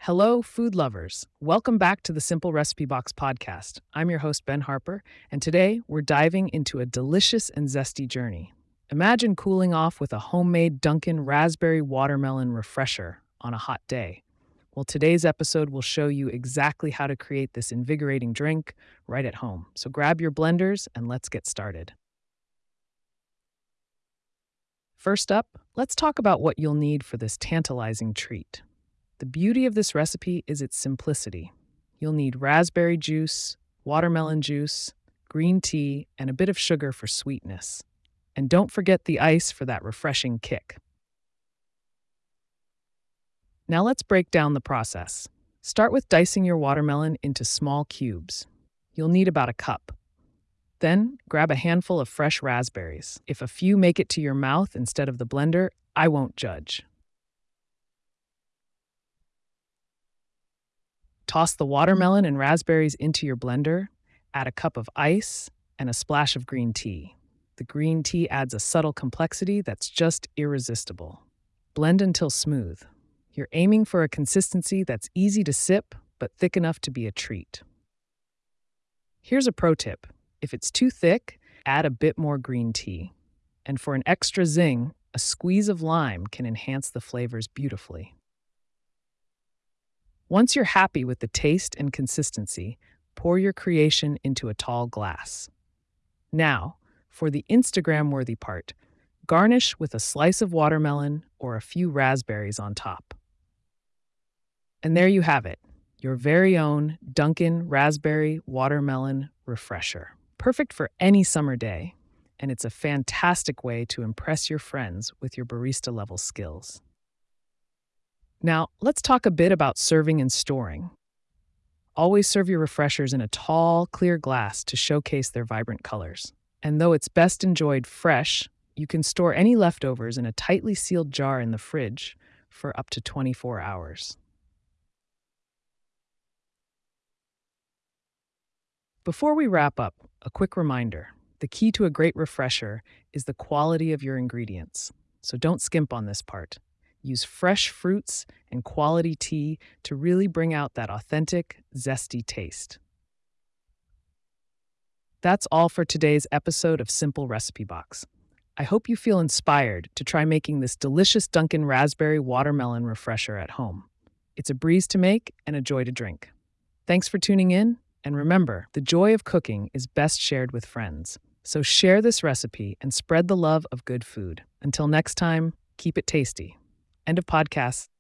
Hello, food lovers. Welcome back to the Simple Recipe Box podcast. I'm your host, Ben Harper, and today we're diving into a delicious and zesty journey. Imagine cooling off with a homemade Dunkin' Raspberry Watermelon Refresher on a hot day. Well, today's episode will show you exactly how to create this invigorating drink right at home. So grab your blenders and let's get started. First up, let's talk about what you'll need for this tantalizing treat. The beauty of this recipe is its simplicity. You'll need raspberry juice, watermelon juice, green tea, and a bit of sugar for sweetness. And don't forget the ice for that refreshing kick. Now let's break down the process. Start with dicing your watermelon into small cubes. You'll need about a cup. Then grab a handful of fresh raspberries. If a few make it to your mouth instead of the blender, I won't judge. Toss the watermelon and raspberries into your blender, add a cup of ice, and a splash of green tea. The green tea adds a subtle complexity that's just irresistible. Blend until smooth. You're aiming for a consistency that's easy to sip, but thick enough to be a treat. Here's a pro tip. If it's too thick, add a bit more green tea. And for an extra zing, a squeeze of lime can enhance the flavors beautifully. Once you're happy with the taste and consistency, pour your creation into a tall glass. Now, for the Instagram-worthy part, garnish with a slice of watermelon or a few raspberries on top. And there you have it, your very own Dunkin' Raspberry Watermelon Refresher. Perfect for any summer day, and it's a fantastic way to impress your friends with your barista-level skills. Now, let's talk a bit about serving and storing. Always serve your refreshers in a tall, clear glass to showcase their vibrant colors. And though it's best enjoyed fresh, you can store any leftovers in a tightly sealed jar in the fridge for up to 24 hours. Before we wrap up, a quick reminder. The key to a great refresher is the quality of your ingredients. So don't skimp on this part. Use fresh fruits and quality tea to really bring out that authentic, zesty taste. That's all for today's episode of Simple Recipe Box. I hope you feel inspired to try making this delicious Dunkin' Raspberry Watermelon Refresher at home. It's a breeze to make and a joy to drink. Thanks for tuning in, and remember, the joy of cooking is best shared with friends. So share this recipe and spread the love of good food. Until next time, keep it tasty. End of podcast.